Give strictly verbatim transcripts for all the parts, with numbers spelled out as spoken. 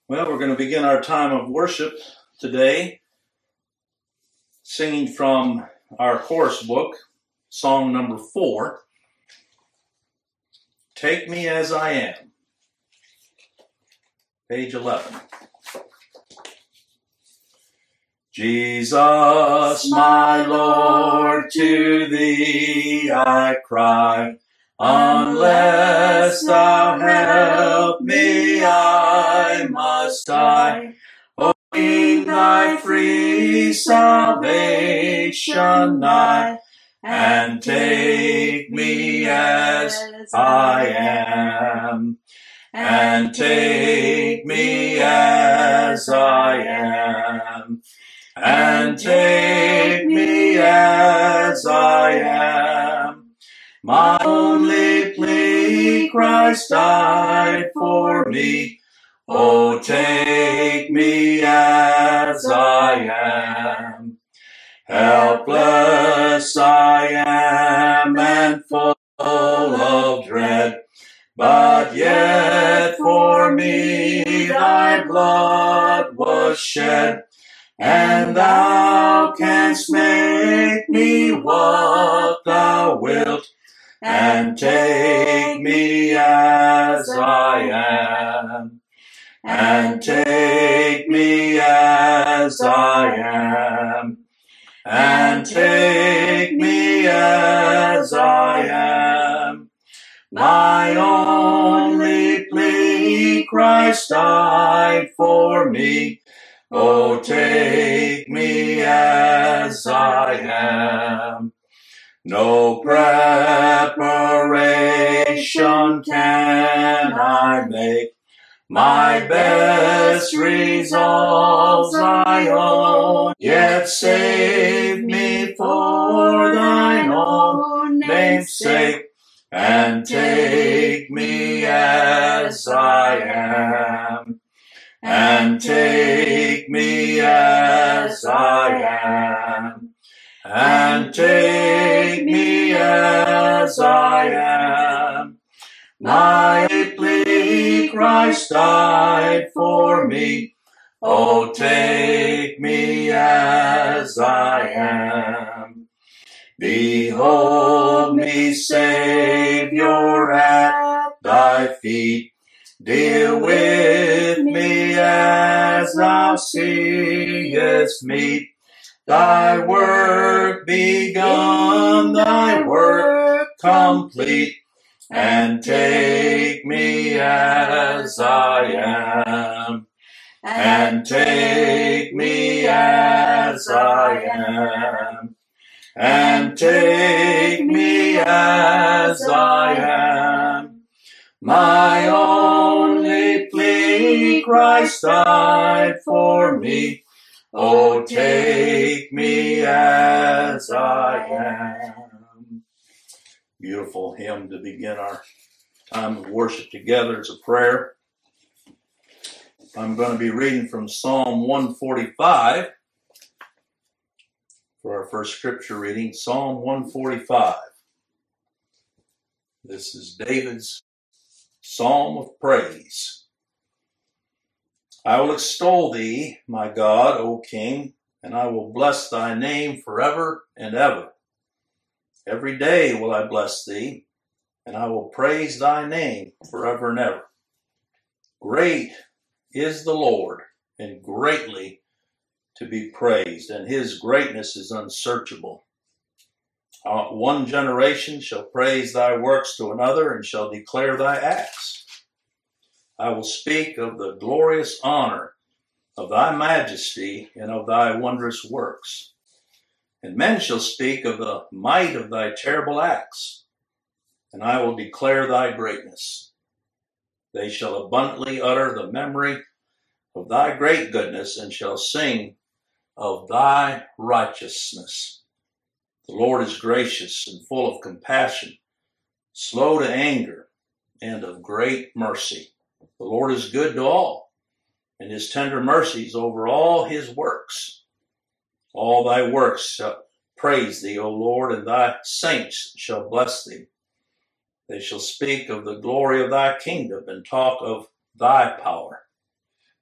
Well, we're going to begin our time of worship today singing from our chorus book, song number four, Take Me As I Am, page eleven. Jesus, my Lord, to thee I cry, unless thou help me, I must die. Bring thy free salvation nigh, and take me as I am, and take me as I am, and take me as I am. My only plea, Christ died for me. Oh, take me as I am. Helpless I am and full of dread, but yet for me thy blood was shed, and thou canst make me what thou wilt, and take me as I am. And take me as I am, and take me as I am. My only plea, Christ died for me. Oh, take me as I am. No preparation can I make, my best resolves I own, yet save me for thine own name's sake, and take me as I am, and take me as I am, and take me as I am. My plea, Christ died for me. Oh, take me as I am. Behold me, Savior, at thy feet. Deal with me as thou seest meet. Thy work begun, thy work complete, and take me as I am, and take me as I am, and take me as I am. My only plea, Christ died for me. Oh, take me as I am. Beautiful hymn to begin our time of worship together. It's a prayer. I'm going to be reading from Psalm one forty-five for our first scripture reading. Psalm one forty-five. This is David's psalm of praise. I will extol thee, my God, O King, and I will bless thy name forever and ever. Every day will I bless thee, and I will praise thy name forever and ever. Great is the Lord, and greatly to be praised, and his greatness is unsearchable. Uh, one generation shall praise thy works to another, and shall declare thy acts. I will speak of the glorious honor of thy majesty and of thy wondrous works. And men shall speak of the might of thy terrible acts, and I will declare thy greatness. They shall abundantly utter the memory of thy great goodness, and shall sing of thy righteousness. The Lord is gracious and full of compassion, slow to anger, and of great mercy. The Lord is good to all, and his tender mercies over all his works. All thy works shall praise thee, O Lord, and thy saints shall bless thee. They shall speak of the glory of thy kingdom and talk of thy power.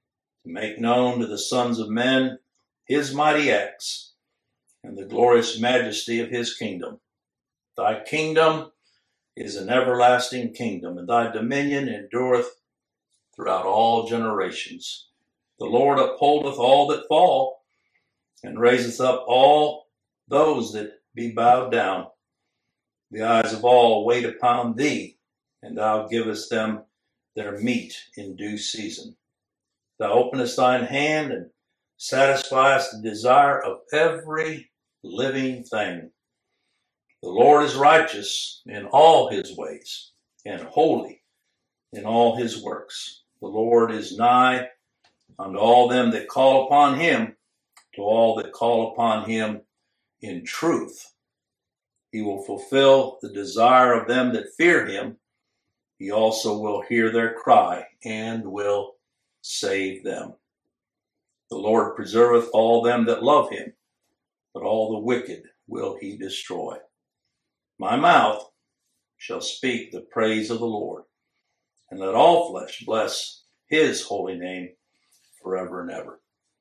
to make known to the sons of men his mighty acts and the glorious majesty of his kingdom. Thy kingdom is an everlasting kingdom, and thy dominion endureth throughout all generations. The Lord upholdeth all that fall, and raiseth up all those that be bowed down. The eyes of all wait upon thee, and thou givest them their meat in due season. Thou openest thine hand and satisfiest the desire of every living thing. The Lord is righteous in all his ways, and holy in all his works. The Lord is nigh unto all them that call upon him, to all that call upon him in truth. He will fulfill the desire of them that fear him. He also will hear their cry and will save them. The Lord preserveth all them that love him, but all the wicked will he destroy. My mouth shall speak the praise of the Lord, and let all flesh bless his holy name forever and ever.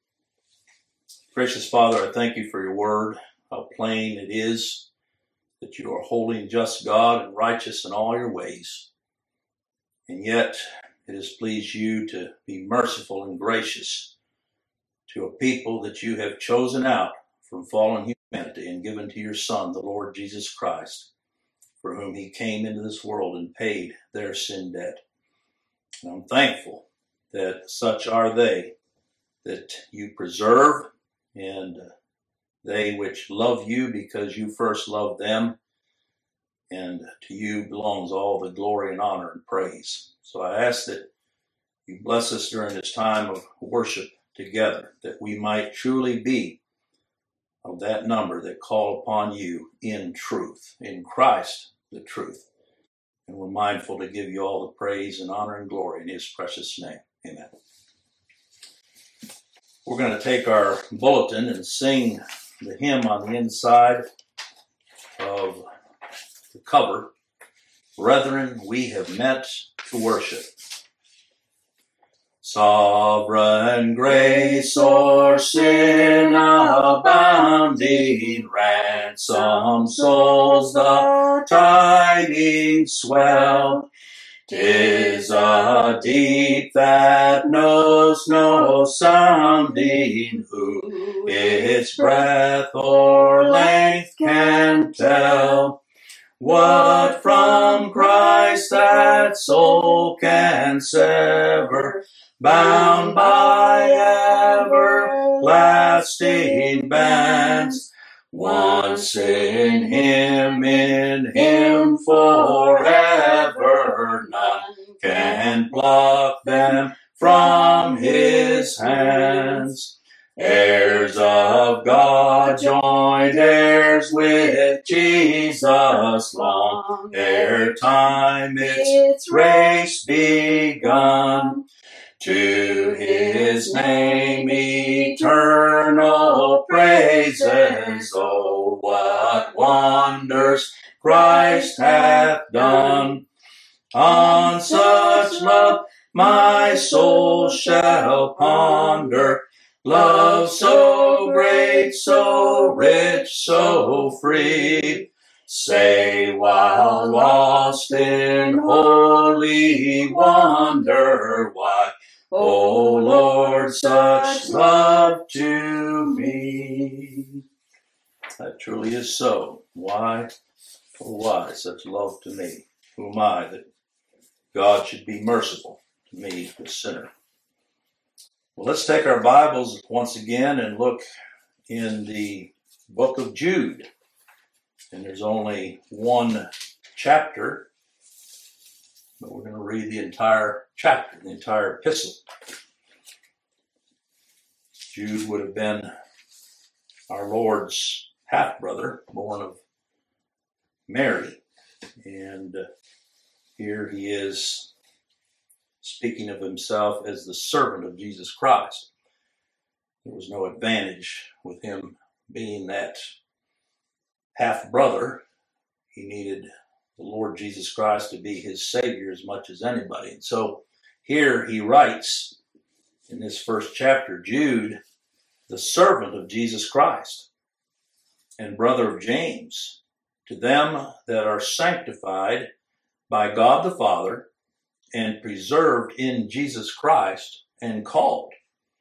Gracious Father, I thank you for your word, how plain it is that you are holy and just God and righteous in all your ways. And yet it has pleased you to be merciful and gracious to a people that you have chosen out from fallen humanity and given to your Son, the Lord Jesus Christ, for whom he came into this world and paid their sin debt. And I'm thankful that such are they that you preserve, and they which love you because you first loved them, and to you belongs all the glory and honor and praise. So I ask that you bless us during this time of worship together, that we might truly be of that number that call upon you in truth, in Christ the truth. And we're mindful to give you all the praise and honor and glory in his precious name. Amen. We're going to take our bulletin and sing the hymn on the inside of the cover, Brethren, We Have Met to Worship. Sovereign grace o'er sin abounding, ransom souls the tidings swell. 'Tis a deep that knows no sounding, who its breadth or length can tell. What from Christ that soul can sever, bound by everlasting bands. Once in him, in him forever, none can pluck them from his hands. Heirs of God, joint heirs with Jesus, long ere time its race begun. To his name eternal praises, oh, what wonders Christ hath done. On such love my soul shall ponder, love so great, so rich, so free. Say, while lost in holy wonder, why, O Lord, such love to me? That truly is so. Why, oh why, such love to me? Who am I that God should be merciful to me, the sinner? Well, let's take our Bibles once again and look in the book of Jude. And there's only one chapter, but we're going to read the entire chapter, the entire epistle. Jude would have been our Lord's half-brother, born of Mary. And uh, here he is speaking of himself as the servant of Jesus Christ. There was no advantage with him being that half-brother. He needed the Lord Jesus Christ to be his Savior as much as anybody. And so here he writes in this first chapter, Jude, the servant of Jesus Christ and brother of James, to them that are sanctified by God the Father and preserved in Jesus Christ and called.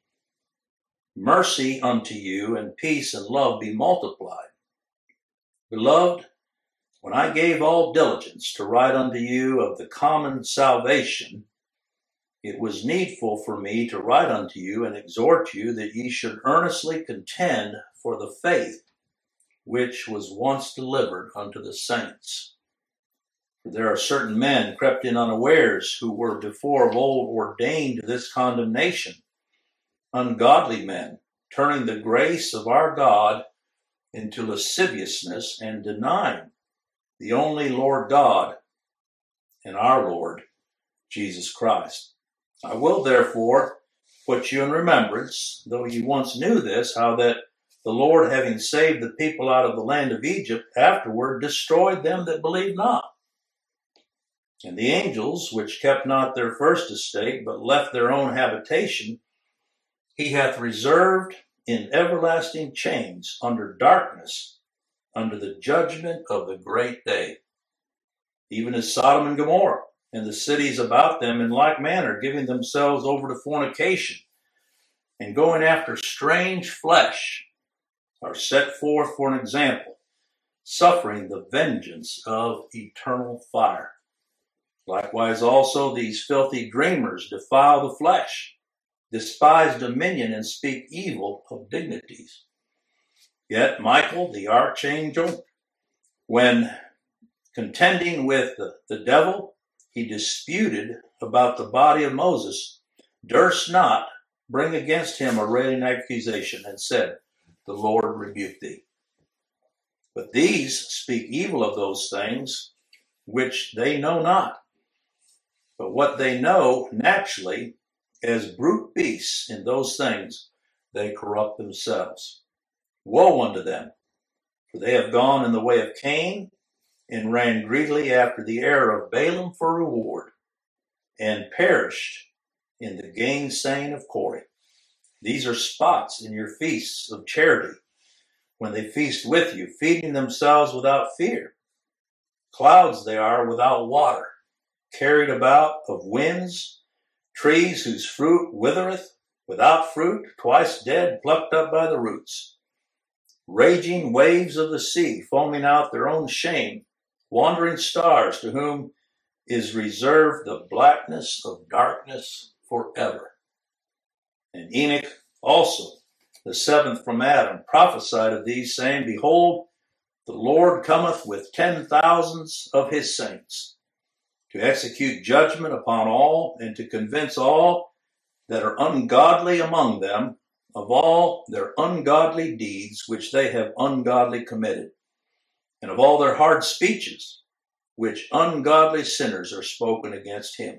Mercy unto you and peace and love be multiplied. Beloved, when I gave all diligence to write unto you of the common salvation, it was needful for me to write unto you and exhort you that ye should earnestly contend for the faith which was once delivered unto the saints. For there are certain men crept in unawares, who were before of old ordained to this condemnation, ungodly men, turning the grace of our God into lasciviousness, and denying the only Lord God and our Lord Jesus Christ. I will therefore put you in remembrance, though you once knew this, how that the Lord, having saved the people out of the land of Egypt, afterward destroyed them that believed not. And the angels, which kept not their first estate, but left their own habitation, he hath reserved in everlasting chains under darkness, under the judgment of the great day. Even as Sodom and Gomorrah, and the cities about them in like manner, giving themselves over to fornication, and going after strange flesh, are set forth for an example, suffering the vengeance of eternal fire. Likewise also these filthy dreamers defile the flesh, despise dominion, and speak evil of dignities. Yet Michael, the archangel, when contending with the, the devil, he disputed about the body of Moses, durst not bring against him a railing accusation, and said, the Lord rebuke thee. But these speak evil of those things which they know not, but what they know naturally, as brute beasts in those things, they corrupt themselves. Woe unto them, for they have gone in the way of Cain, and ran greedily after the error of Balaam for reward, and perished in the gainsaying of Corey. These are spots in your feasts of charity, when they feast with you, feeding themselves without fear. Clouds they are without water, carried about of winds, trees whose fruit withereth, without fruit, twice dead, plucked up by the roots. Raging waves of the sea, foaming out their own shame, wandering stars, to whom is reserved the blackness of darkness forever. And Enoch also, the seventh from Adam, prophesied of these, saying, behold, the Lord cometh with ten thousands of his saints, to execute judgment upon all, and to convince all that are ungodly among them of all their ungodly deeds which they have ungodly committed, and of all their hard speeches which ungodly sinners are spoken against him.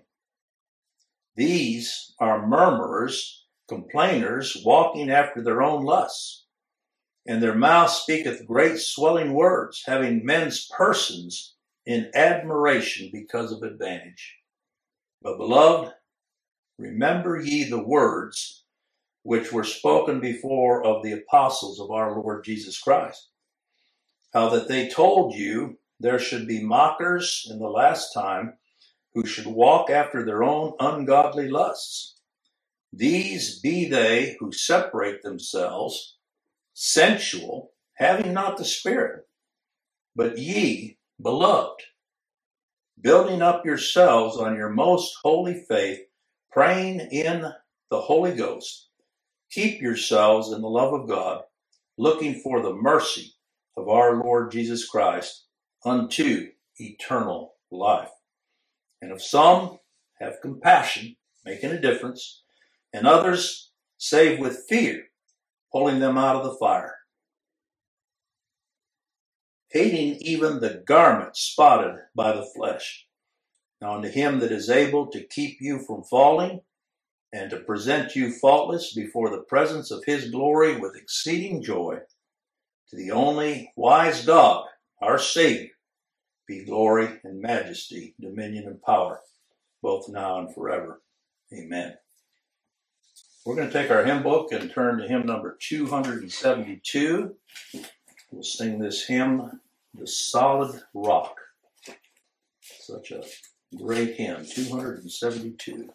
These are murmurers, complainers, walking after their own lusts, and their mouth speaketh great swelling words, having men's persons in admiration because of advantage. But beloved, remember ye the words which were spoken before of the apostles of our Lord Jesus Christ, how that they told you there should be mockers in the last time, who should walk after their own ungodly lusts. These be they who separate themselves, sensual, having not the Spirit. But ye, beloved, building up yourselves on your most holy faith, praying in the Holy Ghost, keep yourselves in the love of God, looking for the mercy of our Lord Jesus Christ unto eternal life. And of some have compassion, making a difference, and others save with fear, pulling them out of the fire. Hating even the garment spotted by the flesh. Now unto him that is able to keep you from falling, and to present you faultless before the presence of his glory with exceeding joy, to the only wise God, our Savior, be glory and majesty, dominion and power, both now and forever. Amen. We're going to take our hymn book and turn to hymn number two hundred seventy-two. We'll sing this hymn, The Solid Rock. Such a great hymn, two hundred seventy-two.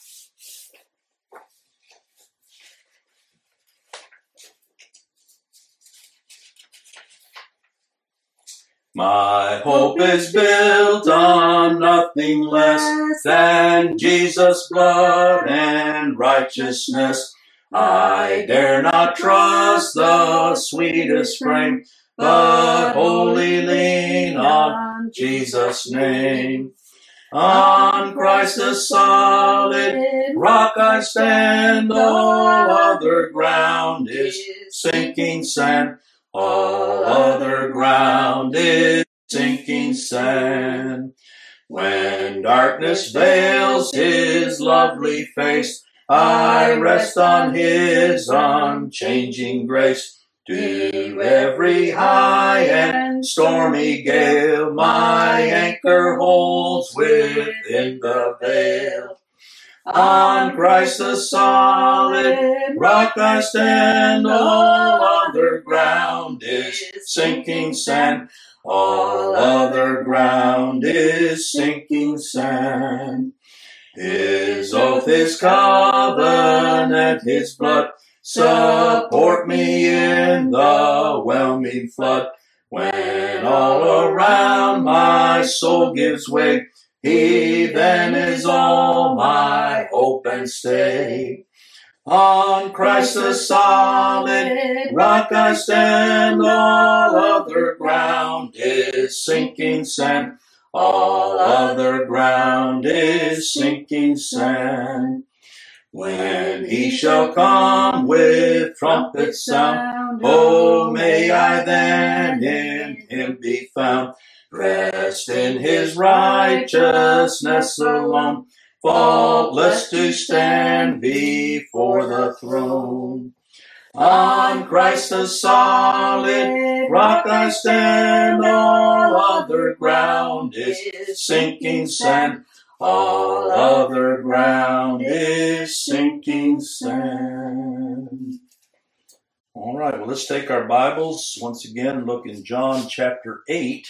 My hope is built on nothing less than Jesus' blood and righteousness. I dare not trust the sweetest frame, but wholly lean on Jesus' name. On Christ the solid rock I stand, all other ground is sinking sand. All other ground is sinking sand. When darkness veils his lovely face, I rest on his unchanging grace. To every high and stormy gale, my anchor holds within the veil. On Christ the solid rock I stand, all other ground is sinking sand. All other ground is sinking sand. His oath, his covenant, his blood support me in the whelming flood. When all around my soul gives way, he then is all my hope and stay. On Christ the solid rock I stand, all other ground is sinking sand. All other ground is sinking sand. When he shall come with trumpet sound, oh, may I then in him be found. Rest in his righteousness alone, faultless to stand before the throne. On Christ the solid rock I stand, all other ground is sinking sand. All other ground is sinking sand. All right, well, let's take our Bibles once again and look in John chapter eight.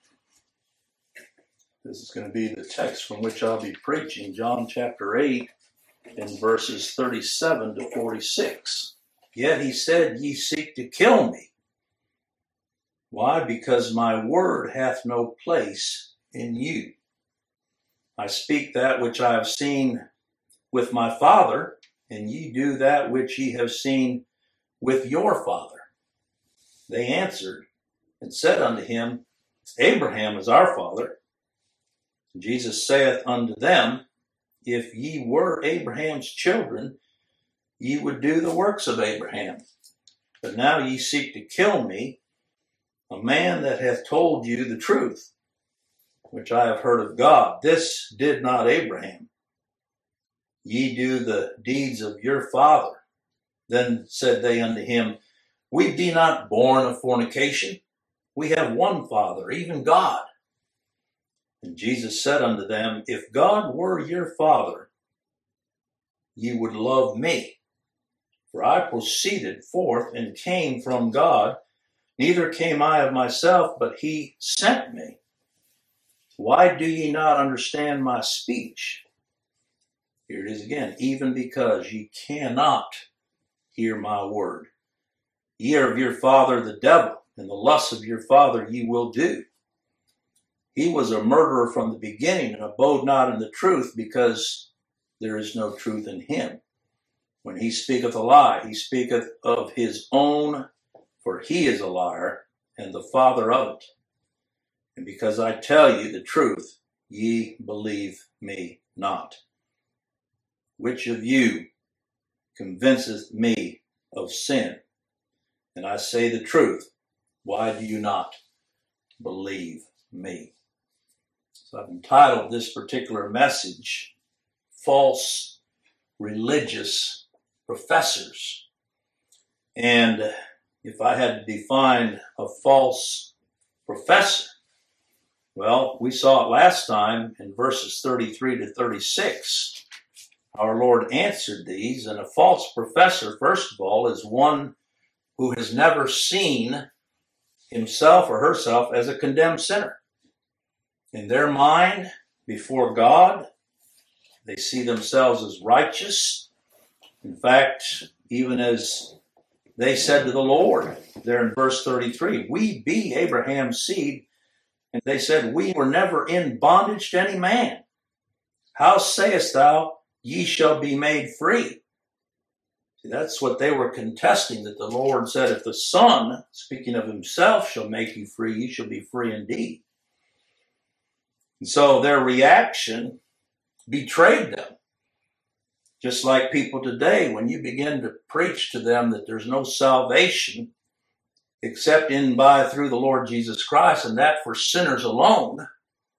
This is going to be the text from which I'll be preaching, John chapter eight, in verses thirty-seven to forty-six. Yet he said, ye seek to kill me. Why? Because my word hath no place in you. I speak that which I have seen with my Father, and ye do that which ye have seen with your father. They answered and said unto him, Abraham is our father. Jesus saith unto them, if ye were Abraham's children, ye would do the works of Abraham. But now ye seek to kill me, a man that hath told you the truth, which I have heard of God. This did not Abraham. Ye do the deeds of your father. Then said they unto him, we be not born of fornication. We have one Father, even God. And Jesus said unto them, if God were your Father, ye would love me. For I proceeded forth and came from God. Neither came I of myself, but he sent me. Why do ye not understand my speech? Here it is again. Even because ye cannot hear my word. Ye are of your father the devil, and the lusts of your father ye will do. He was a murderer from the beginning, and abode not in the truth, because there is no truth in him. When he speaketh a lie, he speaketh of his own, for he is a liar, and the father of it. And because I tell you the truth, ye believe me not. Which of you convinceth me of sin? And I say the truth. Why do you not believe me? So I've entitled this particular message, False Religious Professors. And if I had to define a false professor, well, we saw it last time in verses thirty-three to thirty-six. our Lord answered these, and a false professor, first of all, is one who has never seen himself or herself as a condemned sinner. In their mind, before God, they see themselves as righteous. In fact, even as they said to the Lord, there in verse thirty-three, we be Abraham's seed. And they said, we were never in bondage to any man. How sayest thou, ye shall be made free? See, that's what they were contesting, that the Lord said, if the Son, speaking of himself, shall make you free, you shall be free indeed. And so their reaction betrayed them. Just like people today, when you begin to preach to them that there's no salvation except in by through the Lord Jesus Christ, and that for sinners alone,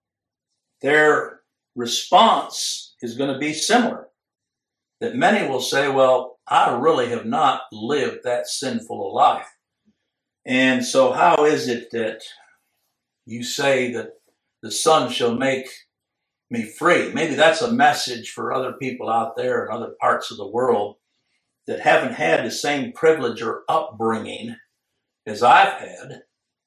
their response is going to be similar. That many will say, well, I really have not lived that sinful a life. And so how is it that you say that the Son shall make me free? Maybe that's a message for other people out there in other parts of the world that haven't had the same privilege or upbringing as I've had.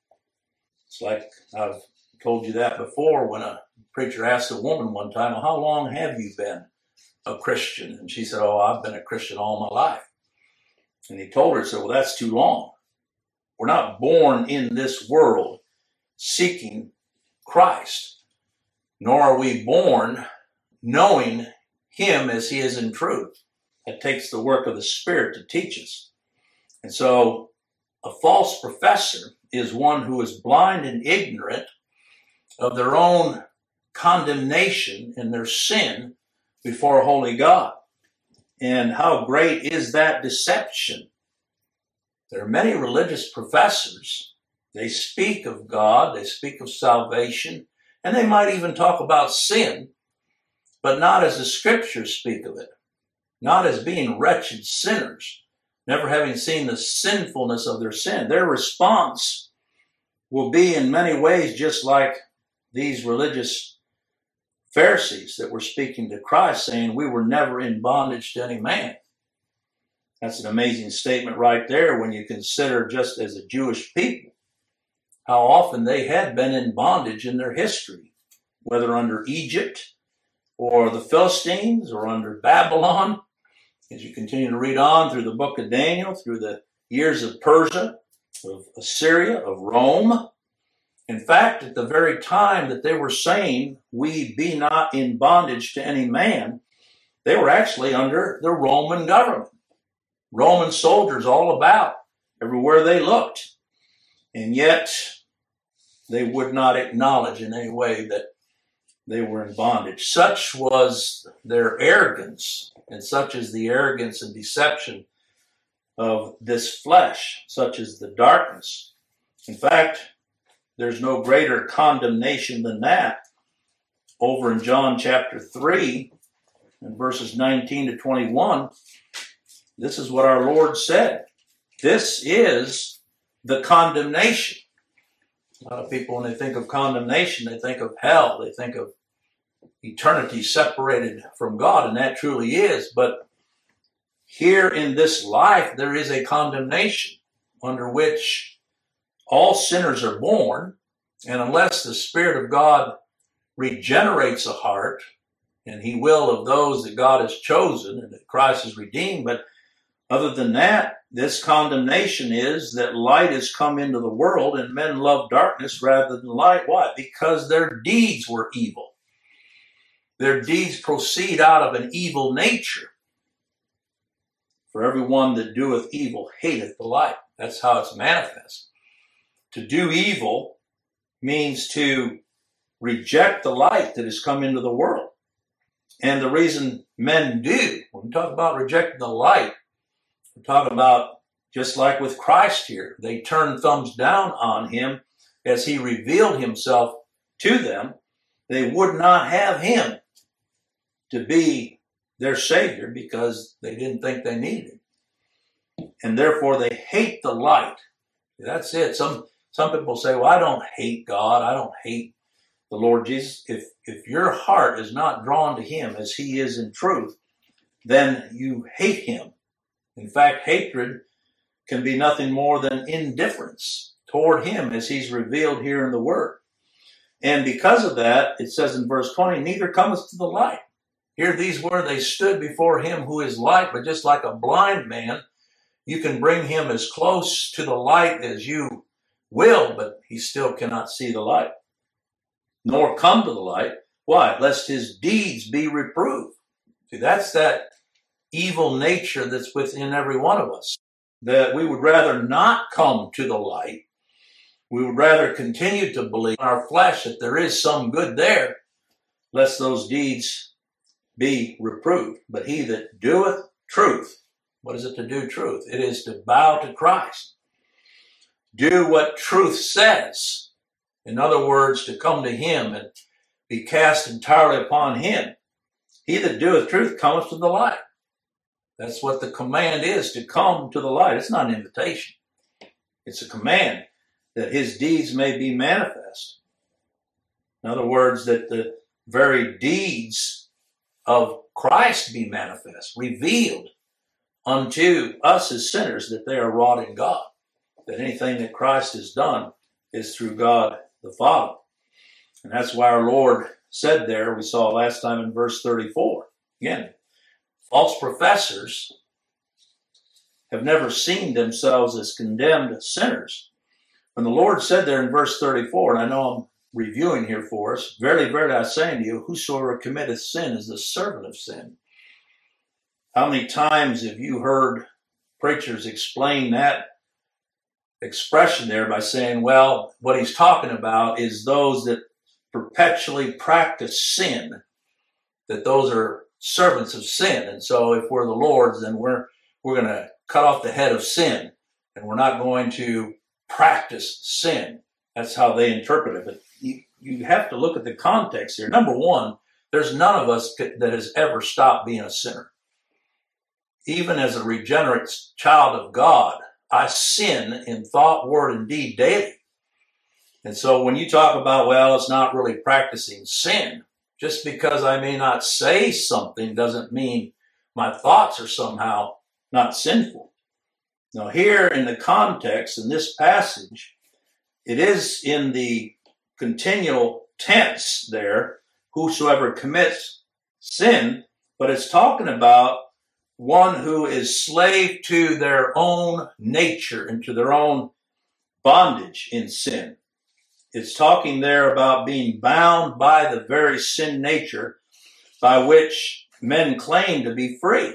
It's like I've told you that before when a preacher asked a woman one time, well, how long have you been a Christian? And she said, oh, I've been a Christian all my life. And he told her, he said, well, that's too long. We're not born in this world seeking Christ, nor are we born knowing him as he is in truth. It takes the work of the Spirit to teach us. And so a false professor is one who is blind and ignorant of their own condemnation and their sin before a holy God. And how great is that deception? There are many religious professors. They speak of God, they speak of salvation, and they might even talk about sin, but not as the scriptures speak of it, not as being wretched sinners, never having seen the sinfulness of their sin. Their response will be in many ways just like these religious Pharisees that were speaking to Christ, saying, we were never in bondage to any man. That's an amazing statement right there when you consider just as a Jewish people, how often they had been in bondage in their history, whether under Egypt or the Philistines or under Babylon. As you continue to read on through the book of Daniel, through the years of Persia, of Assyria, of Rome. In fact, at the very time that they were saying, we be not in bondage to any man, they were actually under the Roman government. Roman soldiers all about, everywhere they looked. And yet, they would not acknowledge in any way that they were in bondage. Such was their arrogance, and such is the arrogance and deception of this flesh, such is the darkness. In fact, there's no greater condemnation than that. Over in John chapter three, and verses nineteen to twenty-one, this is what our Lord said. This is the condemnation. A lot of people, when they think of condemnation, they think of hell. They think of eternity separated from God, and that truly is. But here in this life, there is a condemnation under which all sinners are born, and unless the Spirit of God regenerates a heart, and he will of those that God has chosen and that Christ has redeemed, but other than that, this condemnation is that light has come into the world and men love darkness rather than light. Why? Because their deeds were evil. Their deeds proceed out of an evil nature. For everyone that doeth evil hateth the light. That's how it's manifest. To do evil means to reject the light that has come into the world. And the reason men do, when we talk about rejecting the light, we're talking about just like with Christ here. They turned thumbs down on him as he revealed himself to them. They would not have him to be their Savior because they didn't think they needed him. And therefore they hate the light. That's it. Some some people say, well, I don't hate God. I don't hate the Lord Jesus. If, if your heart is not drawn to him as he is in truth, then you hate him. In fact, hatred can be nothing more than indifference toward him as he's revealed here in the Word. And because of that, it says in verse twenty, neither cometh to the light. Here these were, they stood before him who is light, but just like a blind man, you can bring him as close to the light as you will, but he still cannot see the light, nor come to the light. Why? Lest his deeds be reproved. See, that's that evil nature that's within every one of us, that we would rather not come to the light. We would rather continue to believe in our flesh that there is some good there, lest those deeds be reproved. But he that doeth truth, what is it to do truth? It is to bow to Christ. Do what truth says. In other words, to come to him and be cast entirely upon him. He that doeth truth cometh to the light. That's what the command is, to come to the light. It's not an invitation. It's a command that his deeds may be manifest. In other words, that the very deeds of Christ be manifest, revealed unto us as sinners, that they are wrought in God. That anything that Christ has done is through God the Father. And that's why our Lord said there, we saw last time in verse thirty-four, again, false professors have never seen themselves as condemned sinners. When the Lord said there in verse thirty-four, and I know I'm reviewing here for us, verily, verily, I say unto you, whosoever committeth sin is the servant of sin. How many times have you heard preachers explain that expression there by saying, well, what he's talking about is those that perpetually practice sin, that those are servants of sin. And so if we're the Lord's, then we're we're going to cut off the head of sin, and we're not going to practice sin. That's how they interpret it. But you, you have to look at the context here. Number one, there's none of us that has ever stopped being a sinner. Even as a regenerate child of God, I sin in thought, word, and deed daily. And so when you talk about, well, it's not really practicing sin, just because I may not say something doesn't mean my thoughts are somehow not sinful. Now here in the context, in this passage, it is in the continual tense there, whosoever commits sin, but it's talking about one who is slave to their own nature and to their own bondage in sin. It's talking there about being bound by the very sin nature by which men claim to be free.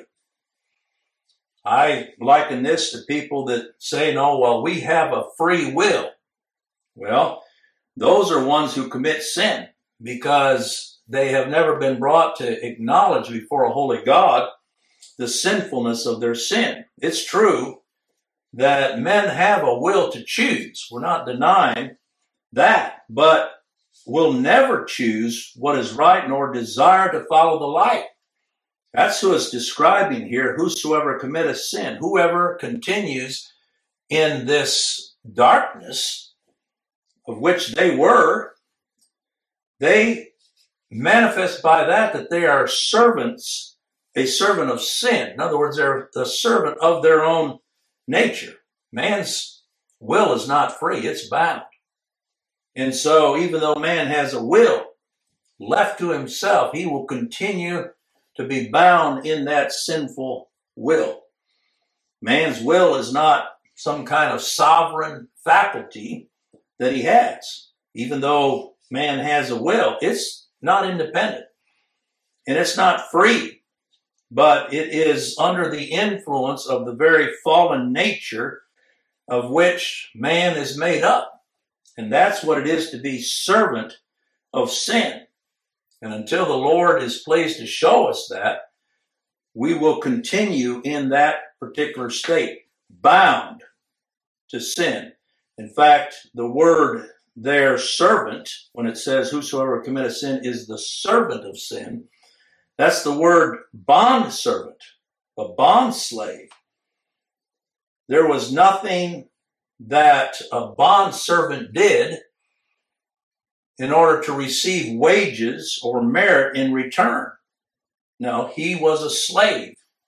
I liken this to people that say, no, well, we have a free will. Well, those are ones who commit sin because they have never been brought to acknowledge before a holy God the sinfulness of their sin. It's true that men have a will to choose. We're not denying that, but will never choose what is right nor desire to follow the light. That's who it's describing here, whosoever committeth sin, whoever continues in this darkness of which they were, they manifest by that that they are servants, a servant of sin. In other words, they're the servant of their own nature. Man's will is not free, it's bound. And so even though man has a will left to himself, he will continue to be bound in that sinful will. Man's will is not some kind of sovereign faculty that he has. Even though man has a will, it's not independent and it's not free, but it is under the influence of the very fallen nature of which man is made up. And that's what it is to be servant of sin. And until the Lord is pleased to show us that, we will continue in that particular state, bound to sin. In fact, the word there, servant, when it says whosoever committeth sin is the servant of sin, that's the word bond servant, a bond slave. There was nothing that a bond servant did in order to receive wages or merit in return. No, he was a slave.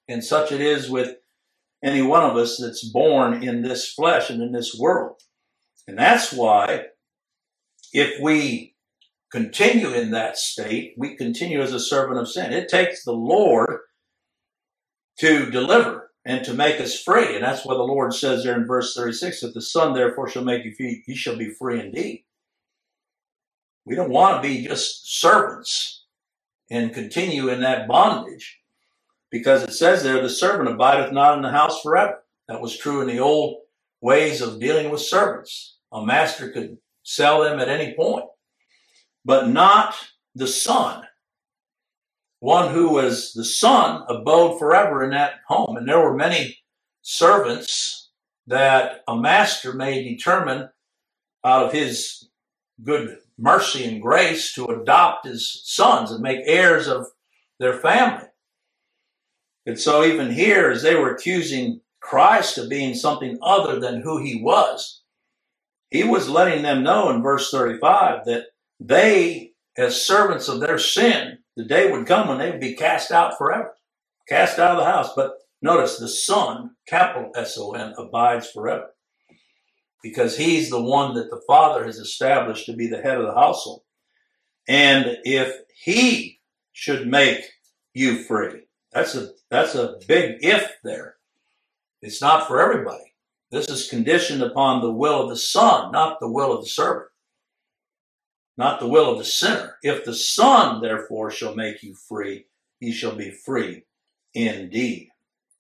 And such it is with any one of us that's born in this flesh and in this world. And that's why if we continue in that state, we continue as a servant of sin. It takes the Lord to deliver and to make us free. And that's why the Lord says there in verse thirty-six, if the Son therefore shall make you free, you shall be free indeed. We don't want to be just servants and continue in that bondage, because it says there, the servant abideth not in the house forever. That was true in the old ways of dealing with servants. A master could sell them at any point, but not the son. One who was the son abode forever in that home. And there were many servants that a master may determine out of his good mercy and grace to adopt his sons and make heirs of their family. And so even here, as they were accusing Christ of being something other than who he was, he was letting them know in verse thirty-five that they, as servants of their sin, the day would come when they would be cast out forever, cast out of the house. But notice the Son, capital S O N, abides forever, because he's the one that the Father has established to be the head of the household. And if he should make you free, that's a that's a big if there. It's not for everybody. This is conditioned upon the will of the Son, not the will of the servant, not the will of the sinner. If the Son, therefore, shall make you free, ye shall be free indeed.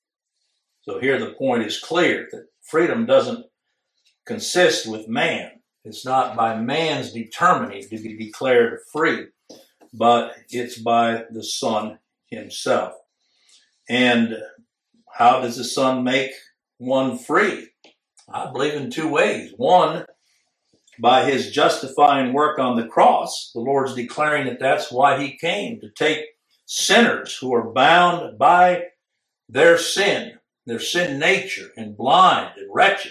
So here the point is clear, that freedom doesn't consist with man. It's not by man's determining to be declared free, but it's by the Son himself. And how does the Son make one free? I believe in two ways. One, by his justifying work on the cross. The Lord's declaring that that's why he came, to take sinners who are bound by their sin, their sin nature, and blind and wretched,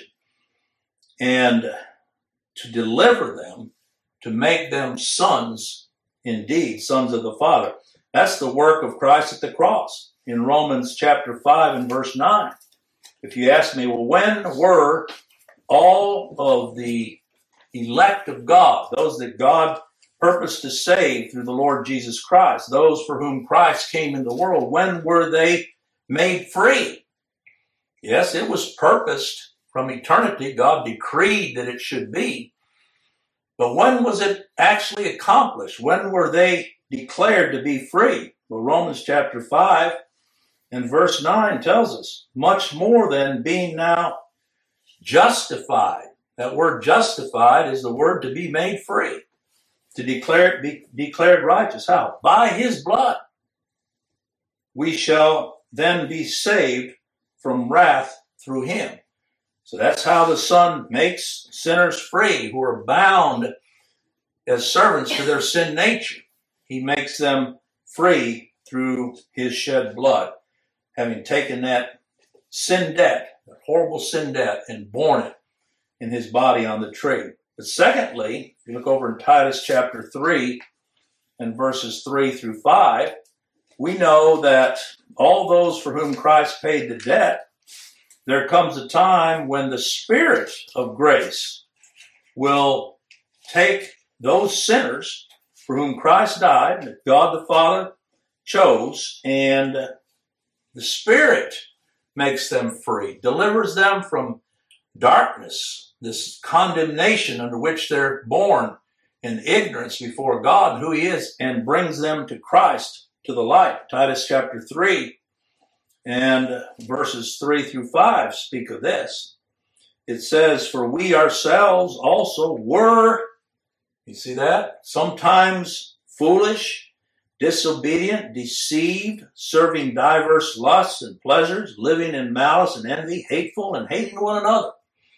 and to deliver them, to make them sons indeed, sons of the Father. That's the work of Christ at the cross. In Romans chapter five and verse nine. If you ask me, well, when were all of the elect of God, those that God purposed to save through the Lord Jesus Christ, those for whom Christ came in the world, when were they made free? Yes, it was purposed from eternity. God decreed that it should be. But when was it actually accomplished? When were they declared to be free? Well, Romans chapter five and verse nine tells us, much more than being now justified. That word justified is the word to be made free, to declare, be declared righteous. How? By his blood. We shall then be saved from wrath through him. So that's how the Son makes sinners free who are bound as servants to their sin nature. He makes them free through his shed blood, having taken that sin debt, that horrible sin debt, and borne it in his body on the tree. But secondly, if you look over in Titus chapter three and verses three through five, we know that all those for whom Christ paid the debt, there comes a time when the Spirit of grace will take those sinners for whom Christ died, that God the Father chose, and the Spirit makes them free, delivers them from darkness, this condemnation under which they're born in ignorance before God and who he is, and brings them to Christ, to the light. Titus chapter three and verses three through five speak of this. It says, for we ourselves also were, you see that? Sometimes foolish, disobedient, deceived, serving diverse lusts and pleasures, living in malice and envy, hateful and hating one another.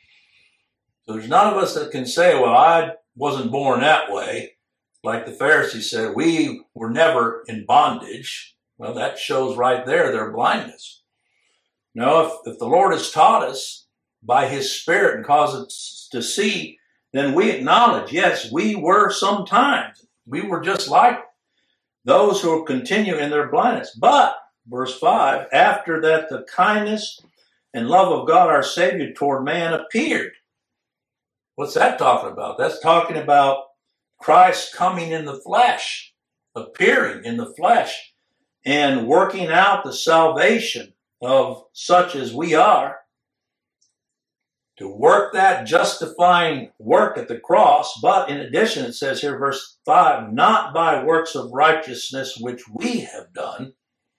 So there's none of us that can say, well, I wasn't born that way. Like the Pharisees said, we were never in bondage. Well, that shows right there their blindness. No, if, if the Lord has taught us by his Spirit and caused us to see, then we acknowledge, yes, we were sometimes. We were just like those who continue in their blindness. But verse five, after that the kindness and love of God our Savior toward man appeared. What's that talking about? That's talking about Christ coming in the flesh, appearing in the flesh, and working out the salvation of such as we are, to work that justifying work at the cross. But in addition, it says here, verse five, not by works of righteousness which we have done,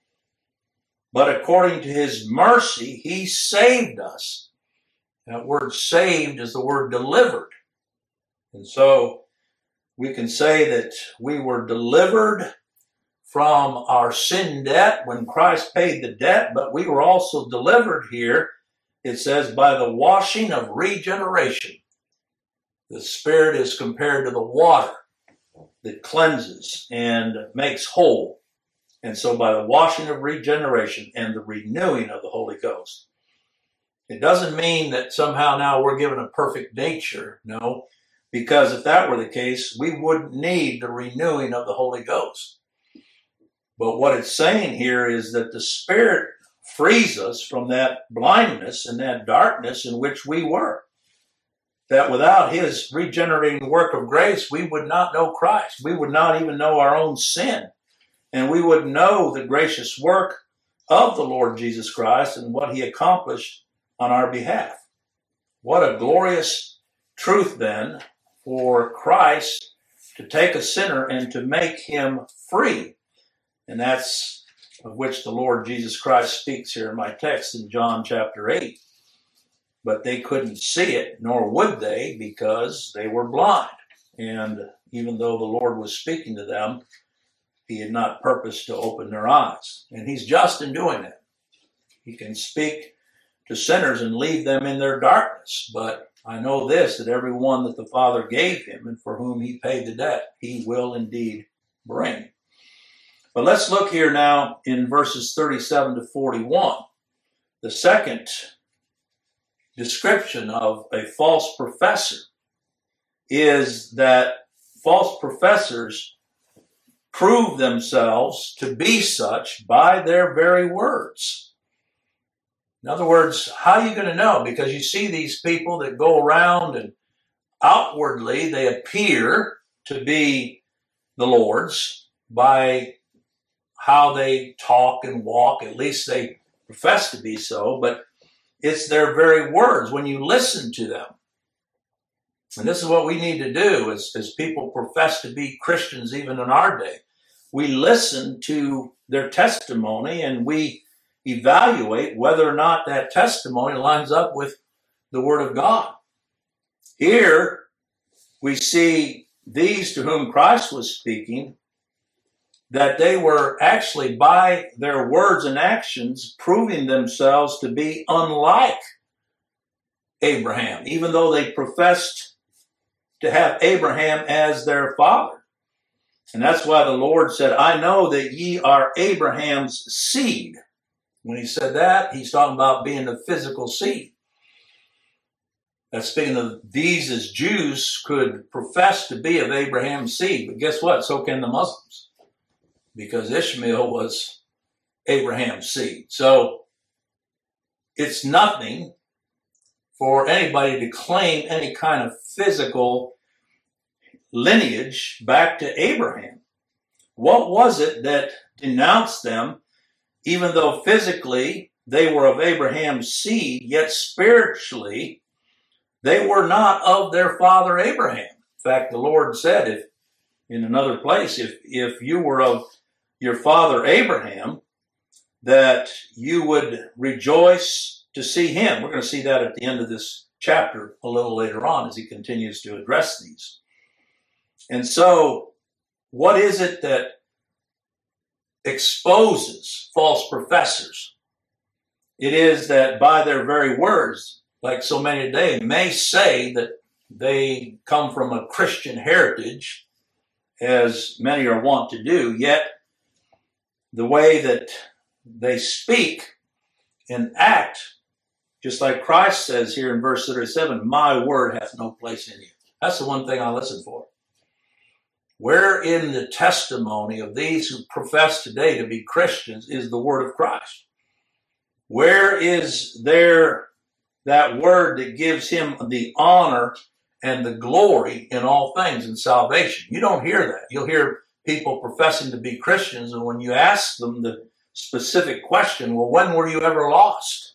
but according to his mercy, he saved us. That word saved is the word delivered. And so we can say that we were delivered from our sin debt when Christ paid the debt, but we were also delivered here, it says, by the washing of regeneration. The Spirit is compared to the water that cleanses and makes whole. And so by the washing of regeneration and the renewing of the Holy Ghost. It doesn't mean that somehow now we're given a perfect nature. No, because if that were the case, we wouldn't need the renewing of the Holy Ghost. But what it's saying here is that the Spirit frees us from that blindness and that darkness in which we were. That without his regenerating work of grace, we would not know Christ. We would not even know our own sin. And we would know the gracious work of the Lord Jesus Christ and what he accomplished on our behalf. What a glorious truth then for Christ to take a sinner and to make him free. And that's of which the Lord Jesus Christ speaks here in my text in John chapter eight. But they couldn't see it, nor would they, because they were blind. And even though the Lord was speaking to them, he had not purposed to open their eyes. And he's just in doing it. He can speak to sinners and leave them in their darkness. But I know this, that every one that the Father gave him and for whom he paid the debt, he will indeed bring. But let's look here now in verses thirty-seven to forty-one. The second description of a false professor is that false professors prove themselves to be such by their very words. In other words, how are you going to know? Because you see these people that go around and outwardly they appear to be the Lord's by how they talk and walk. At least they profess to be so, but it's their very words when you listen to them. And this is what we need to do as, as people profess to be Christians even in our day. We listen to their testimony and we evaluate whether or not that testimony lines up with the Word of God. Here we see these to whom Christ was speaking, that they were actually by their words and actions proving themselves to be unlike Abraham, even though they professed to have Abraham as their father. And that's why the Lord said, I know that ye are Abraham's seed. When he said that, he's talking about being the physical seed. That's speaking of these as Jews could profess to be of Abraham's seed. But guess what? So can the Muslims. Because Ishmael was Abraham's seed. So it's nothing for anybody to claim any kind of physical lineage back to Abraham. What was it that denounced them, even though physically they were of Abraham's seed, yet spiritually they were not of their father Abraham? In fact, the Lord said, if in another place, if, if you were of your father Abraham, that you would rejoice to see him. We're going to see that at the end of this chapter a little later on as he continues to address these. And so, what is it that exposes false professors? It is that by their very words, like so many today, may say that they come from a Christian heritage, as many are wont to do, yet the way that they speak and act, just like Christ says here in verse thirty-seven, my word hath no place in you. That's the one thing I listen for. Where in the testimony of these who profess today to be Christians is the word of Christ? Where is there that word that gives him the honor and the glory in all things in salvation? You don't hear that. You'll hear people professing to be Christians, and when you ask them the specific question, well, when were you ever lost?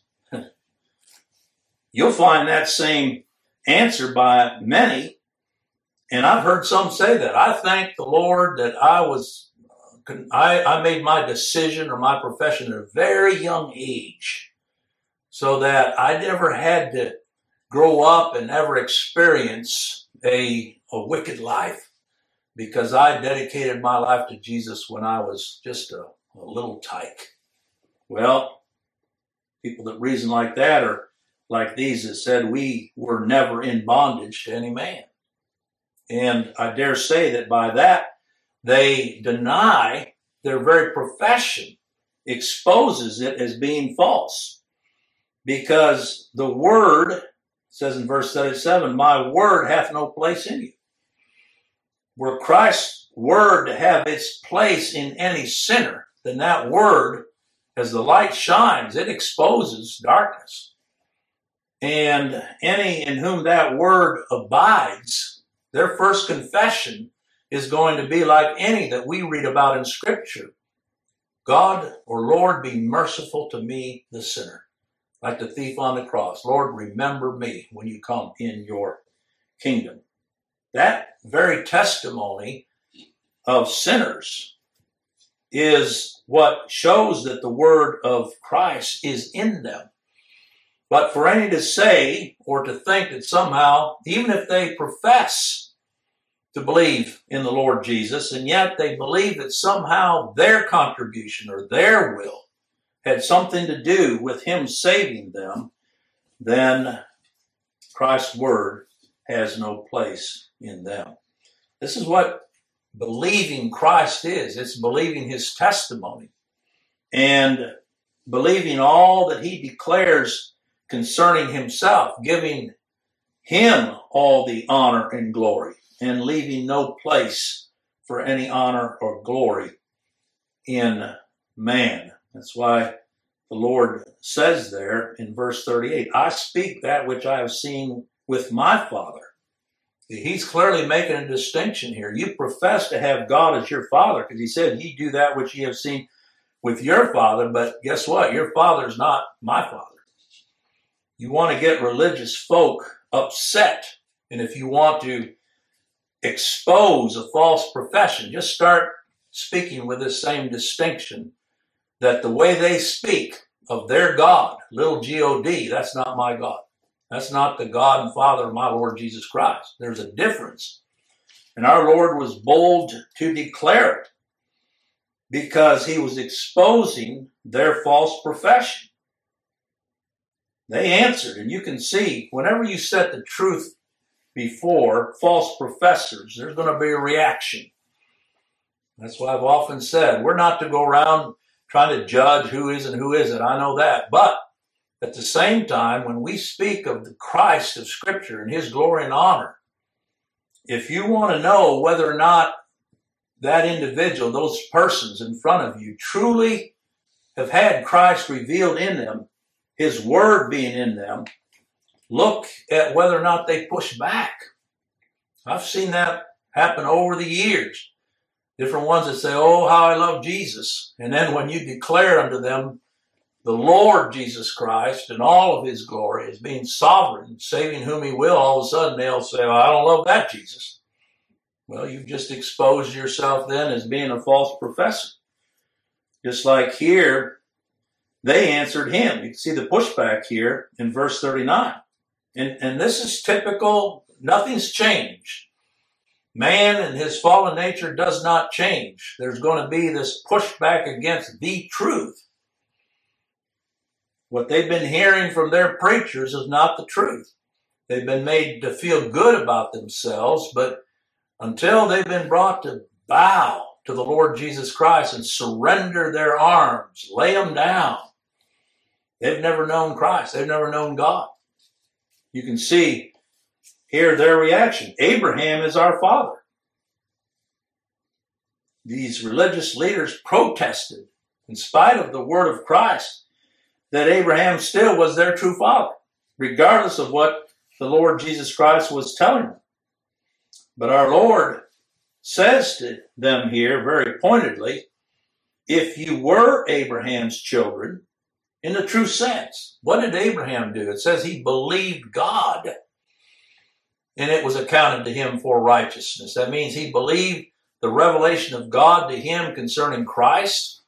You'll find that same answer by many, and I've heard some say that. I thank the Lord that I was, I, I made my decision or my profession at a very young age, so that I never had to grow up and ever experience a, a wicked life, because I dedicated my life to Jesus when I was just a, a little tyke. Well, people that reason like that are like these that said we were never in bondage to any man. And I dare say that by that, they deny their very profession, exposes it as being false. Because the word, says in verse thirty-seven, my word hath no place in you. Were Christ's word to have its place in any sinner, then that word, as the light shines, it exposes darkness. And any in whom that word abides, their first confession is going to be like any that we read about in Scripture. God, or Lord, be merciful to me, the sinner. Like the thief on the cross. Lord, remember me when you come in your kingdom. That very testimony of sinners is what shows that the word of Christ is in them. But for any to say or to think that somehow, even if they profess to believe in the Lord Jesus, and yet they believe that somehow their contribution or their will had something to do with him saving them, then Christ's word has no place in them. This is what believing Christ is. It's believing his testimony and believing all that he declares concerning himself, giving him all the honor and glory and leaving no place for any honor or glory in man. That's why the Lord says there in verse thirty-eight, I speak that which I have seen with my Father. He's clearly making a distinction here. You profess to have God as your Father, because he said, ye do that which ye have seen with your father, but guess what? Your father's not my father. You want to get religious folk upset, and if you want to expose a false profession, just start speaking with this same distinction, that the way they speak of their God, little G O D, that's not my God. That's not the God and Father of my Lord Jesus Christ. There's a difference. And our Lord was bold to declare it because he was exposing their false profession. They answered, and you can see, whenever you set the truth before false professors, there's going to be a reaction. That's why I've often said, we're not to go around trying to judge who is and who isn't. I know that. But at the same time, when we speak of the Christ of Scripture and his glory and honor, if you want to know whether or not that individual, those persons in front of you, truly have had Christ revealed in them, his word being in them, look at whether or not they push back. I've seen that happen over the years. Different ones that say, oh, how I love Jesus. And then when you declare unto them the Lord Jesus Christ and all of his glory as being sovereign, saving whom he will, all of a sudden they'll say, well, I don't love that Jesus. Well, you've just exposed yourself then as being a false professor. Just like here, they answered him. You can see the pushback here in verse thirty-nine. And, and this is typical. Nothing's changed. Man and his fallen nature does not change. There's going to be this pushback against the truth. What they've been hearing from their preachers is not the truth. They've been made to feel good about themselves, but until they've been brought to bow to the Lord Jesus Christ and surrender their arms, lay them down, they've never known Christ. They've never known God. You can see here their reaction. Abraham is our father. these religious leaders protested, in spite of the word of Christ, that Abraham still was their true father, regardless of what the Lord Jesus Christ was telling them. But our Lord says to them here very pointedly, if you were Abraham's children, in the true sense, what did Abraham do? It says he believed God, and it was accounted to him for righteousness. That means he believed the revelation of God to him concerning Christ,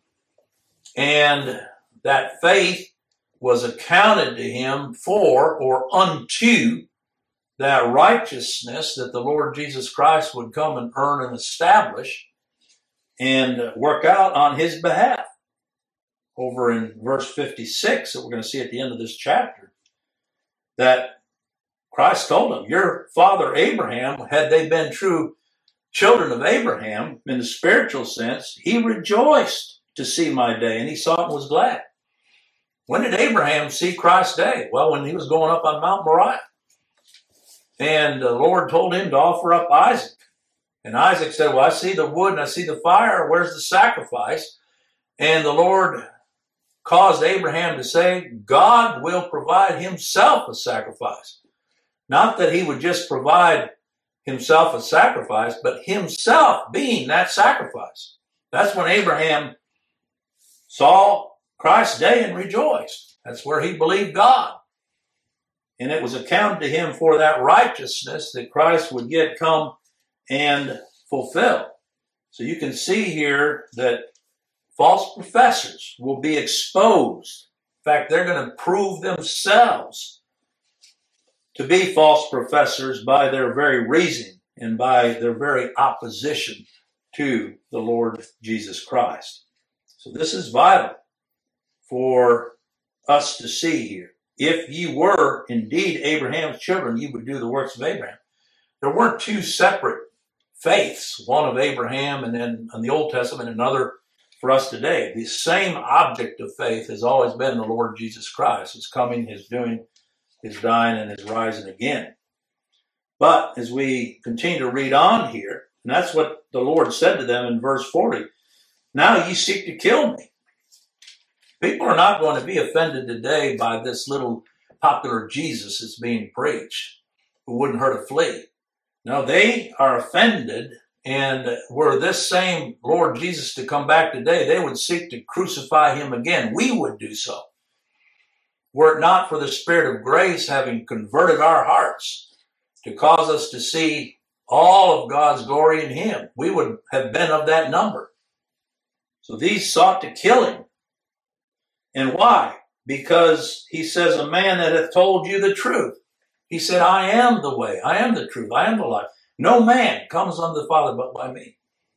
and that faith was accounted to him for or unto that righteousness that the Lord Jesus Christ would come and earn and establish and work out on his behalf. Over in verse fifty-six that we're going to see at the end of this chapter, that Christ told him, your father Abraham, had they been true children of Abraham in the spiritual sense, he rejoiced to see my day, and he saw it and was glad. When did Abraham see Christ's day? Well, when he was going up on Mount Moriah. And the Lord told him to offer up Isaac. And Isaac said, well, I see the wood and I see the fire. Where's the sacrifice? And the Lord caused Abraham to say, God will provide himself a sacrifice. Not that he would just provide himself a sacrifice, but himself being that sacrifice. That's when Abraham saw Christ's day and rejoiced. That's where he believed God. And it was accounted to him for that righteousness that Christ would yet come and fulfill. So you can see here that false professors will be exposed. In fact, they're going to prove themselves to be false professors by their very reason and by their very opposition to the Lord Jesus Christ. So this is vital for us to see here. If ye were indeed Abraham's children, ye would do the works of Abraham. There weren't two separate faiths, one of Abraham and then in the Old Testament, another for us today. The same object of faith has always been the Lord Jesus Christ, his coming, his doing, his dying, and his rising again. But as we continue to read on here, and that's what the Lord said to them in verse forty, now ye seek to kill me. People are not going to be offended today by this little popular Jesus that's being preached, who wouldn't hurt a flea. No, they are offended, and were this same Lord Jesus to come back today, they would seek to crucify him again. We would do so. Were it not for the Spirit of grace having converted our hearts to cause us to see all of God's glory in him, we would have been of that number. So these sought to kill him. And why? Because he says, a man that hath told you the truth. He said, I am the way, I am the truth, I am the life. No man comes unto the Father but by me.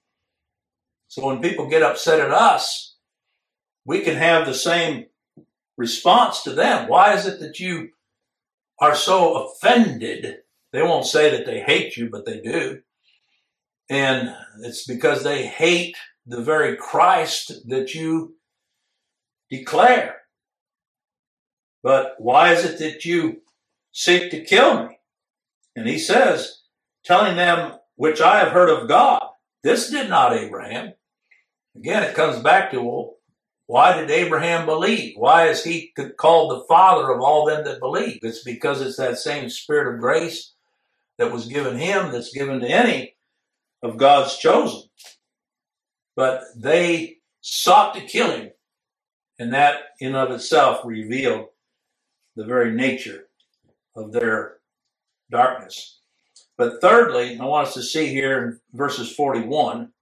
So when people get upset at us, we can have the same response to them. Why is it that you are so offended? They won't say that they hate you, but they do. And it's because they hate the very Christ that you declare. But why is it that you seek to kill me? And he says, telling them, which I have heard of God. This did not Abraham. Again, it comes back to, well, why did Abraham believe? Why is he called the father of all them that believe? It's because it's that same Spirit of grace that was given him that's given to any of God's chosen. But they sought to kill him. And that in of itself revealed the very nature of their darkness. But thirdly, I want us to see here in verses forty-one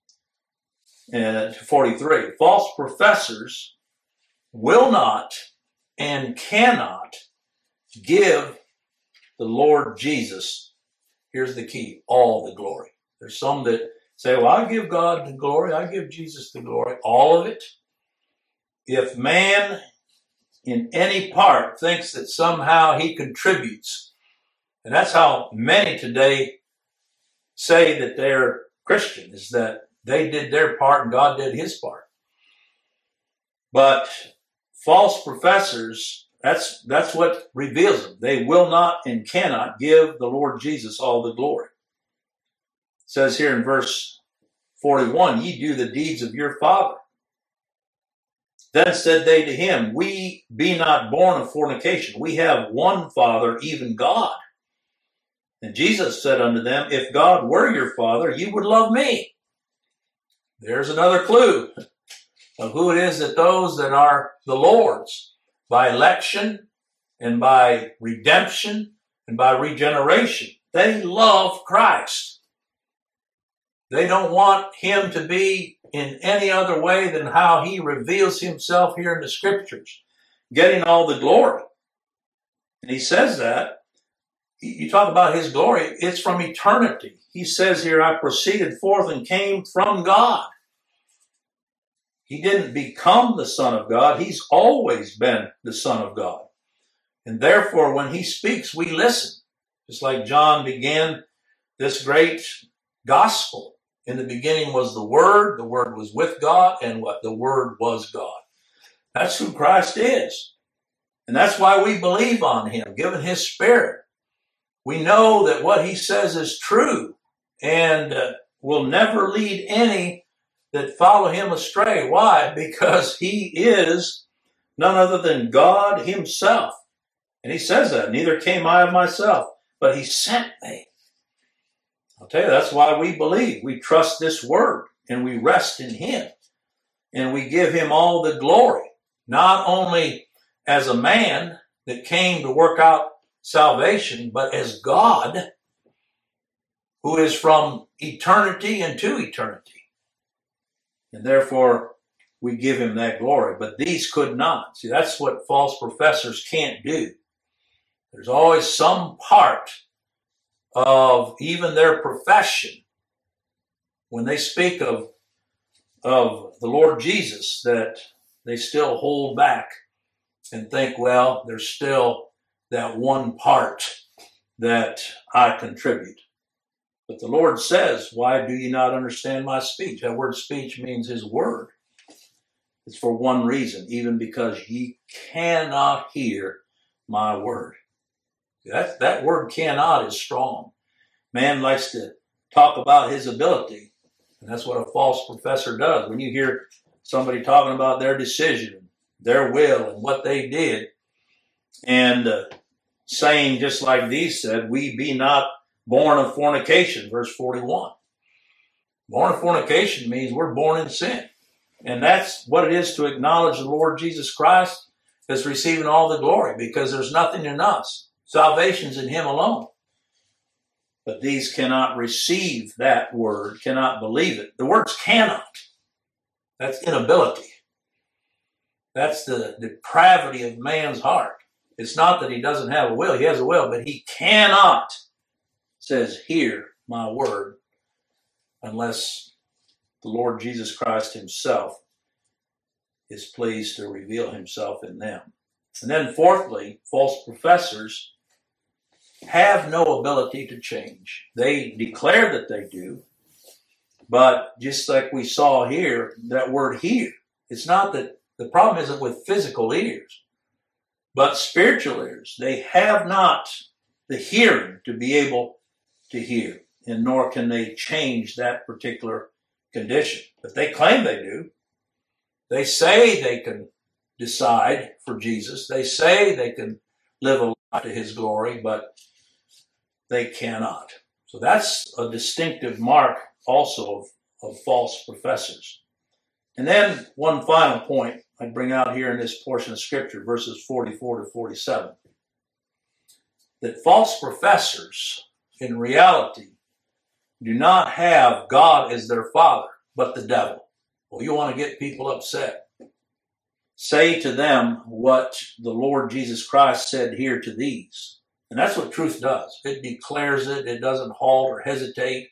to forty-three, false professors will not and cannot give the Lord Jesus, here's the key, all the glory. There's some that say, well, I give God the glory, I give Jesus the glory, all of it. If man in any part thinks that somehow he contributes, and that's how many today say that they're Christian, is that they did their part and God did his part. But false professors, that's, that's what reveals them. They will not and cannot give the Lord Jesus all the glory. It says here in verse forty-one, ye do the deeds of your father. Then said they to him, we be not born of fornication. We have one Father, even God. And Jesus said unto them, if God were your Father, you would love me. There's another clue of who it is that those that are the Lord's, by election and by redemption and by regeneration, they love Christ. They don't want him to be in any other way than how he reveals himself here in the scriptures, getting all the glory. And he says that, you talk about his glory, it's from eternity. He says here, I proceeded forth and came from God. He didn't become the Son of God. He's always been the Son of God. And therefore, when he speaks, we listen. Just like John began this great gospel. In the beginning was the Word, the Word was with God, and what? The Word was God. That's who Christ is. And that's why we believe on him, given his Spirit. We know that what he says is true and uh, will never lead any that follow him astray. Why? Because he is none other than God himself. And he says that, neither came I of myself, but he sent me. I'll tell you, that's why we believe. We trust this word and we rest in him and we give him all the glory, not only as a man that came to work out salvation, but as God who is from eternity into eternity. And therefore, we give him that glory. But these could not. See, that's what false professors can't do. There's always some part of even their profession, when they speak of, of the Lord Jesus, that they still hold back and think, well, there's still that one part that I contribute. But the Lord says, why do you not understand my speech? That word speech means his word. It's for one reason, even because ye cannot hear my word. That, that word cannot is strong. Man likes to talk about his ability, and that's what a false professor does. When you hear somebody talking about their decision, their will, and what they did, and uh, saying just like these said, we be not born of fornication, verse forty-one. Born of fornication means we're born in sin. And that's what it is to acknowledge the Lord Jesus Christ as receiving all the glory, because there's nothing in us. Salvation's in him alone. But these cannot receive that word, cannot believe it. The words cannot. That's inability. That's the depravity of man's heart. It's not that he doesn't have a will. He has a will, but he cannot, says, hear my word unless the Lord Jesus Christ himself is pleased to reveal himself in them. And then fourthly, false professors have no ability to change. They declare that they do, but just like we saw here, that word hear, it's not that the problem isn't with physical ears, but spiritual ears. They have not the hearing to be able to hear, and nor can they change that particular condition. But they claim they do. They say they can decide for Jesus. They say they can live a life to his glory, but they cannot. So that's a distinctive mark also of, of false professors. And then one final point I bring out here in this portion of Scripture, verses forty-four to forty-seven, that false professors in reality do not have God as their father, but the devil. Well, you want to get people upset. Say to them what the Lord Jesus Christ said here to these. And that's what truth does. It declares it. It doesn't halt or hesitate.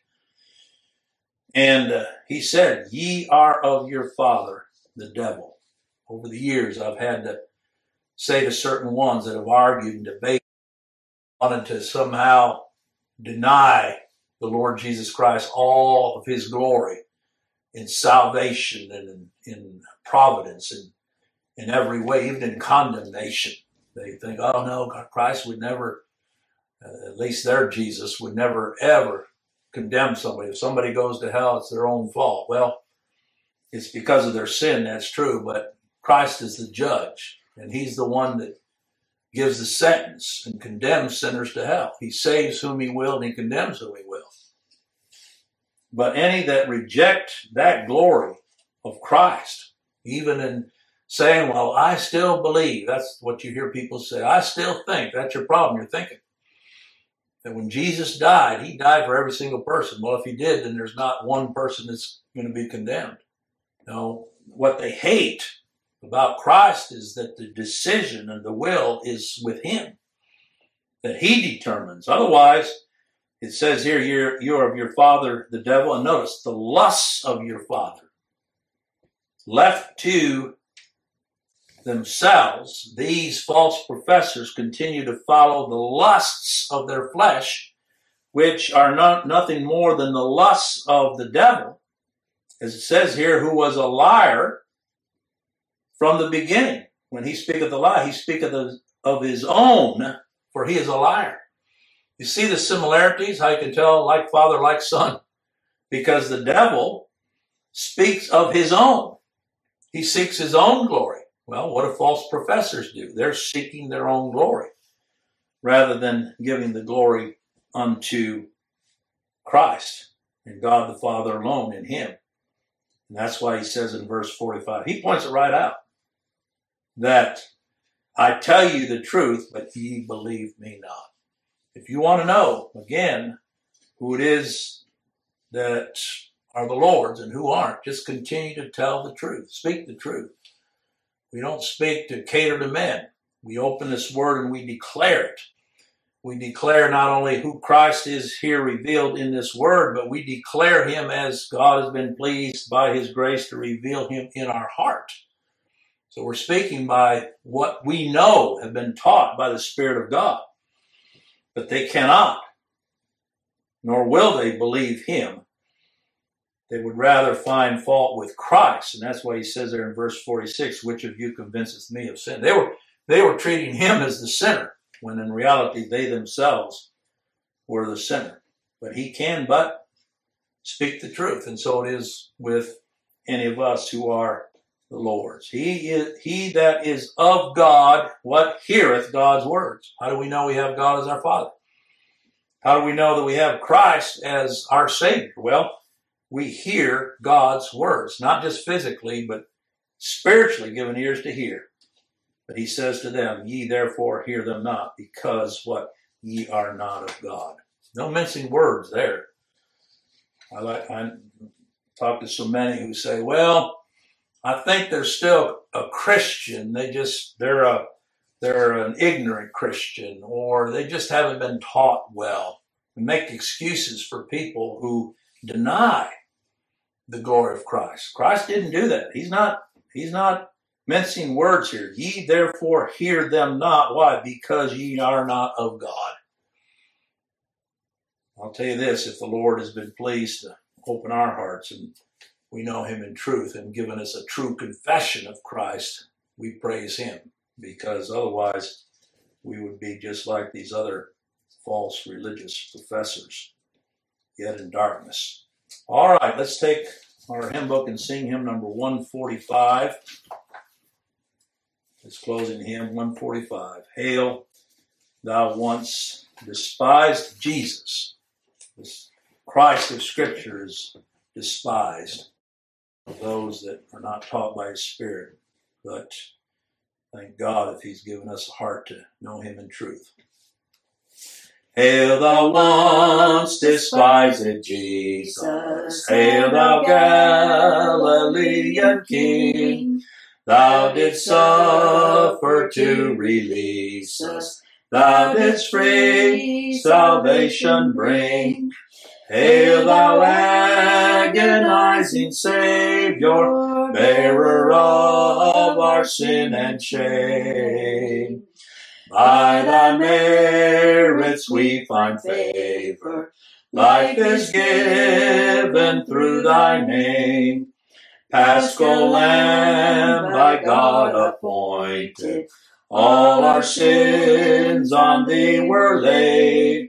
And uh, he said, ye are of your father, the devil. Over the years, I've had to say to certain ones that have argued and debated, wanted to somehow deny the Lord Jesus Christ all of his glory in salvation and in, in providence and in every way, even in condemnation. They think, oh no, Christ would never, uh, at least their Jesus would never ever condemn somebody. If somebody goes to hell, it's their own fault. Well, it's because of their sin, that's true, but Christ is the judge, and he's the one that gives the sentence and condemns sinners to hell. He saves whom he will, and he condemns whom he will. But any that reject that glory of Christ, even in saying, well, I still believe, that's what you hear people say, I still think, that's your problem, you're thinking. That when Jesus died, he died for every single person. Well, if he did, then there's not one person that's going to be condemned. No, what they hate about Christ is that the decision and the will is with him, that he determines. Otherwise, it says here, you're, you're of your father, the devil. And notice, the lusts of your father. Left to themselves, these false professors continue to follow the lusts of their flesh, which are not nothing more than the lusts of the devil. As it says here, who was a liar from the beginning. When he speaketh a lie, he speaketh of, of his own, for he is a liar. You see the similarities, how you can tell like father, like son? Because the devil speaks of his own. He seeks his own glory. Well, what do false professors do? They're seeking their own glory rather than giving the glory unto Christ and God the Father alone in him. And that's why he says in verse forty-five, he points it right out, that I tell you the truth, but ye believe me not. If you want to know, again, who it is that are the Lord's and who aren't, just continue to tell the truth. Speak the truth. We don't speak to cater to men. We open this word and we declare it. We declare not only who Christ is here revealed in this word, but we declare him as God has been pleased by his grace to reveal him in our heart. So we're speaking by what we know have been taught by the Spirit of God. But they cannot, nor will they believe him. They would rather find fault with Christ. And that's why he says there in verse forty-six, which of you convinceth me of sin? They were, they were treating him as the sinner, when in reality they themselves were the sinner. But he can but speak the truth. And so it is with any of us who are the Lord's. He is, he that is of God, what heareth God's words. How do we know we have God as our Father? How do we know that we have Christ as our Savior? Well, we hear God's words, not just physically, but spiritually given ears to hear. But he says to them, ye therefore hear them not, because what? Ye are not of God. No mincing words there. I like I talk to so many who say, well, I think they're still a Christian. They just, they're a, they're an ignorant Christian, or they just haven't been taught well. We make excuses for people who deny the glory of Christ. Christ didn't do that. He's not, he's not mincing words here. Ye therefore hear them not. Why? Because ye are not of God. I'll tell you this, if the Lord has been pleased to open our hearts and we know him in truth and given us a true confession of Christ, we praise him, because otherwise we would be just like these other false religious professors, yet in darkness. All right, let's take our hymn book and sing hymn number one forty-five. This closing hymn, one forty-five. Hail, thou once despised Jesus. This Christ of Scripture is despised of those that are not taught by his Spirit. But thank God if he's given us a heart to know him in truth. Hail, thou once despised Jesus. Hail, thou Galilean King. Thou didst suffer to release us. Thou didst free salvation bring. Hail, thou agonizing Savior, bearer of our sin and shame. By thy merits we find favor. Life is given through thy name. Paschal Lamb, by God appointed, all our sins on thee were laid.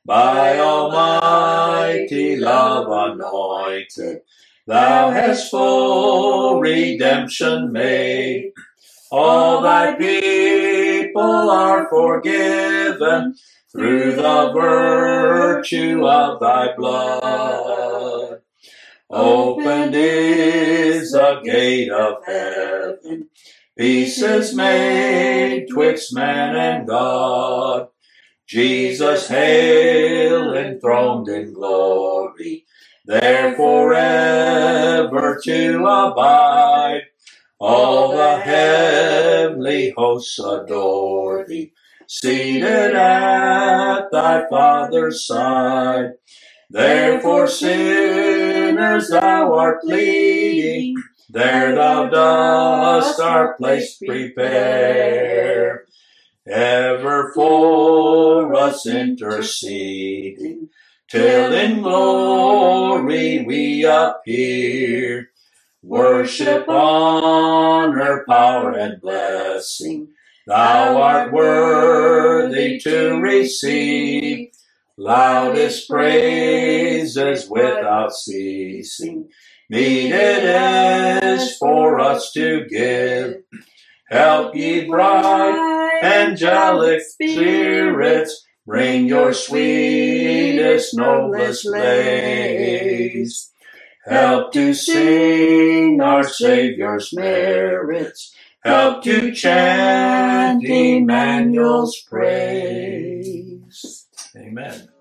by almighty love anointed, thou hast full redemption made. All thy people are forgiven through the virtue of thy blood. Opened is the gate of heaven, peace is made twixt man and God. Jesus, hail, enthroned in glory, there forever to abide. All the heavenly hosts adore thee, seated at thy Father's side. Therefore sinners thou art pleading, there thou dost our place prepare. Ever for us interceding, till in glory we appear. Worship, honor, power, and blessing, thou art worthy to receive. Loudest praises without ceasing, meet it is for us to give. Help ye bright angelic spirits, bring your sweetest, noblest lays. Help to sing our Savior's merits, help to chant Emmanuel's praise. Amen.